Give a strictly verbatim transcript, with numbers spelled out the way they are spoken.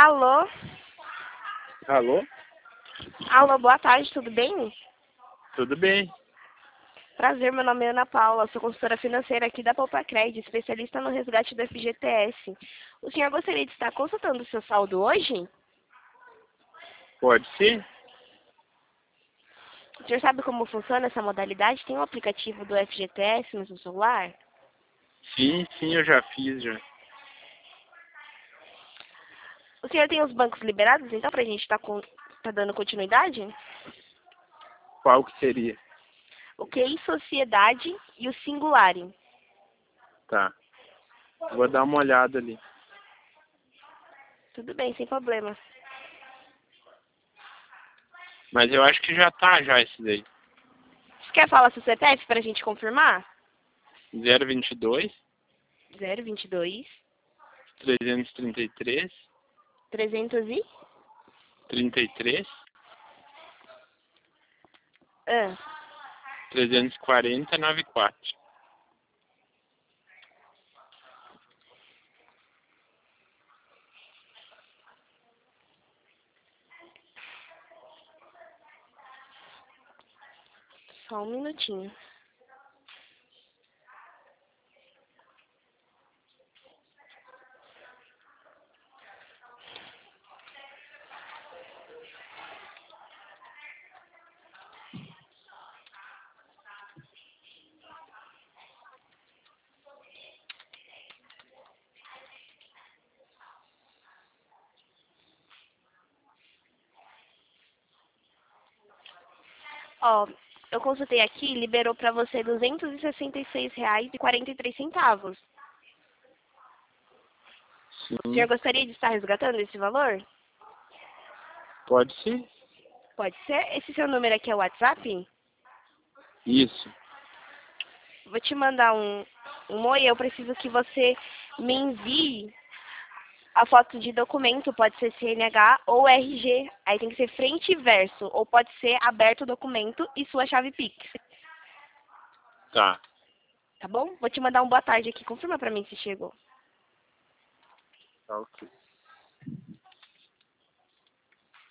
Alô? Alô? Alô, boa tarde, tudo bem? Tudo bem? Prazer, meu nome é Ana Paula, sou consultora financeira aqui da Poupa-Cred, especialista no resgate do F G T S. O senhor gostaria de estar consultando o seu saldo hoje? Pode ser? O senhor sabe como funciona essa modalidade? Tem um aplicativo do F G T S no seu celular? Sim, sim, eu já fiz já. O senhor tem os bancos liberados, então, para a gente estar com... tá dando continuidade? Qual que seria? O Q I Sociedade e o Singulari. Tá. Vou dar uma olhada ali. Tudo bem, sem problema. Mas eu acho que já tá já esse daí. Você quer falar seu C P F para a gente confirmar? zero vinte e dois, zero vinte e dois, trezentos e trinta e três, trezentos e... trinta e três, Ah, trezentos e quarenta, noventa e quatro. só um minutinho. Ó, eu consultei aqui, liberou para você duzentos e sessenta e seis reais e quarenta e três centavos. O senhor Sim, gostaria de estar resgatando esse valor? pode ser? Pode ser? Esse seu número aqui é o WhatsApp? Isso. Vou te mandar um, um oi, eu preciso que você me envie a foto de documento, pode ser C N H ou R G. Aí tem que ser frente e verso, ou pode ser aberto o documento e sua chave Pix. Tá. Tá bom? Vou te mandar um boa tarde aqui, confirma pra mim se chegou. Tá ok.